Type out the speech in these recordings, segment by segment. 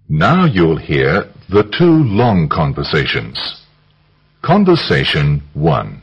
Now you'll hear the two long conversations. Conversation 1.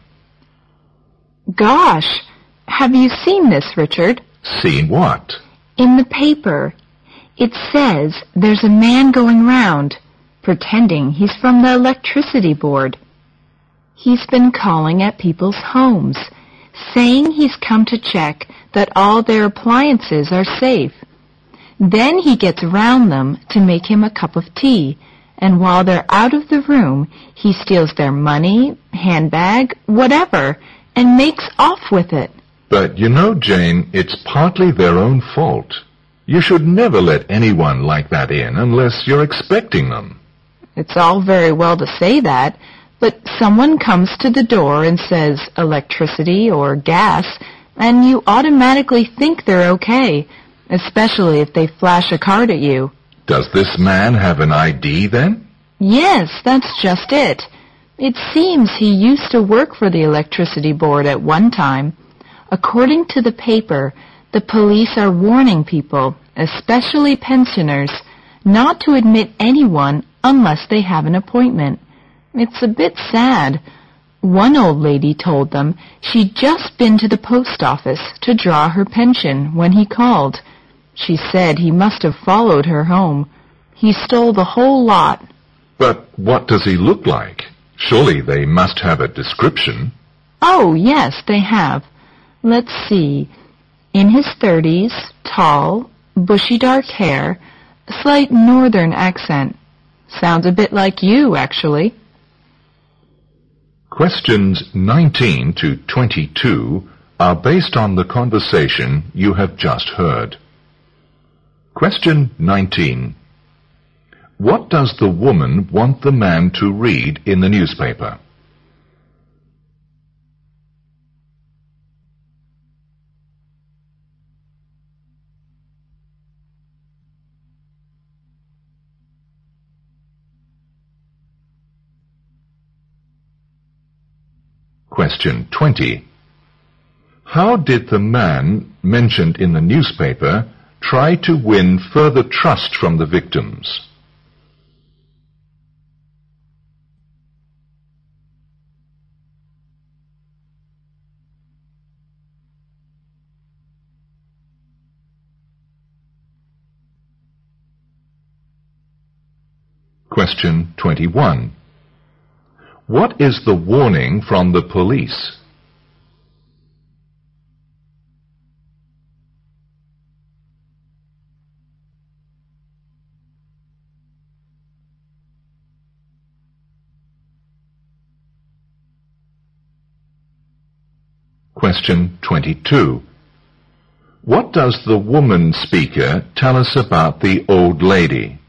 Gosh, have you seen this, Richard? Seen what? In the paper. It says there's a man going round, pretending he's from the electricity board. He's been calling at people's homes, saying he's come to check that all their appliances are safe. Then he gets around them to make him a cup of tea, and while they're out of the room, he steals their money, handbag, whatever, and makes off with it. But you know, Jane, it's partly their own fault. You should never let anyone like that in unless you're expecting them. It's all very well to say that, but someone comes to the door and says electricity or gas, and you automatically think they're okay, especially if they flash a card at you. Does this man have an ID then? Yes, that's just it. It seems he used to work for the electricity board at one time. According to the paper, the police are warning people, especially pensioners, not to admit anyone unless they have an appointment. It's a bit sad. One old lady told them she'd just been to the post office to draw her pension when he called. She said he must have followed her home. He stole the whole lot. But what does he look like? Surely they must have a description. Oh, yes, they have. Let's see. In his 30s, tall, bushy dark hair, slight northern accent. Sounds a bit like you, actually. Questions 19 to 22 are based on the conversation you have just heard. Question 19. What does the woman want the man to read in the newspaper? Question 20. How did the man mentioned in the newspaper try to win further trust from the victims? Question 21. What is the warning from the police? Question 22. What does the woman speaker tell us about the old lady?